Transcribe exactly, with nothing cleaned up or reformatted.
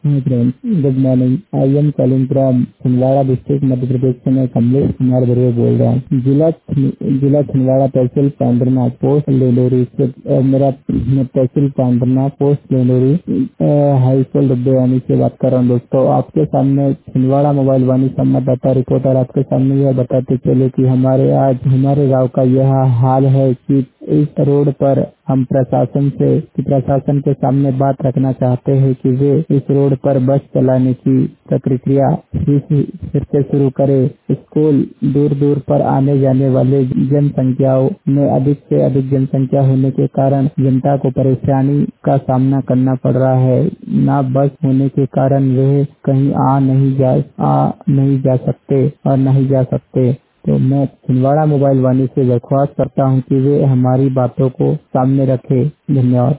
Hi friends, good morning. I am calling from Chhindwara district Madhya Pradesh से। मैं कमलेश कुमार बरुआ बोल रहा हूँ। जिला जिला छिंदवाड़ा तहसील पांडरना पोस्ट लेलोरी से अ, मेरा तहसील Pandhurna post Lelori high school Dabbe Wani से बात कर रहा हूँ। दोस्तों, आपके सामने छिंदवाड़ा मोबाइल वानी संवाददाता रिपोर्टर आपके सामने यह बताते चले कि हमारे आज हमारे गाँव का यह हाल है कि इस रोड पर हम प्रशासन से कि प्रशासन के सामने बात रखना चाहते हैं कि वे इस रोड पर बस चलाने की प्रक्रिया फिर फिर से शुरू करे। स्कूल दूर दूर पर आने जाने वाले जनसंख्याओं में अधिक से अधिक जनसंख्या होने के कारण जनता को परेशानी का सामना करना पड़ रहा है। ना बस होने के कारण वे कहीं आ नहीं जा आ नहीं जा सकते और नहीं जा सकते। तो मैं छिंदवाड़ा मोबाइल वाणी से दरख्वास्त करता हूं कि वे हमारी बातों को सामने रखें। धन्यवाद।